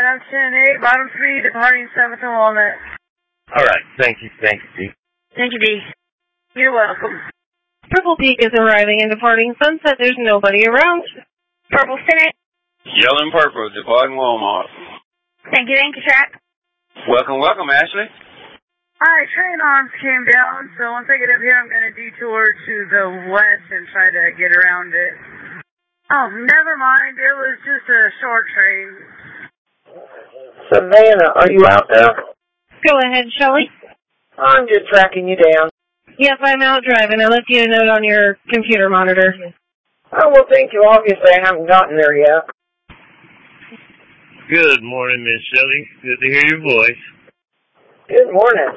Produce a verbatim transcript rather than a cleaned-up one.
Junction eight, bottom three, departing seventh and Walnut. All right. Thank you. Thank you, D. Thank you, D. You're welcome. Purple Peak is arriving and departing Sunset. There's nobody around. Purple Senate. Yellow and purple, departing Walmart. Thank you, thank you, track. Welcome, welcome, Ashley. Alright, train arms came down, so once I get up here, I'm going to detour to the west and try to get around it. Oh, never mind. It was just a short train. Savannah, are you out there? Go ahead, Shelley. I'm just tracking you down. Yep, I'm out driving. I left you a note on your computer monitor. Oh, well, thank you. Obviously, I haven't gotten there yet. Good morning, Miss Shelley. Good to hear your voice. Good morning.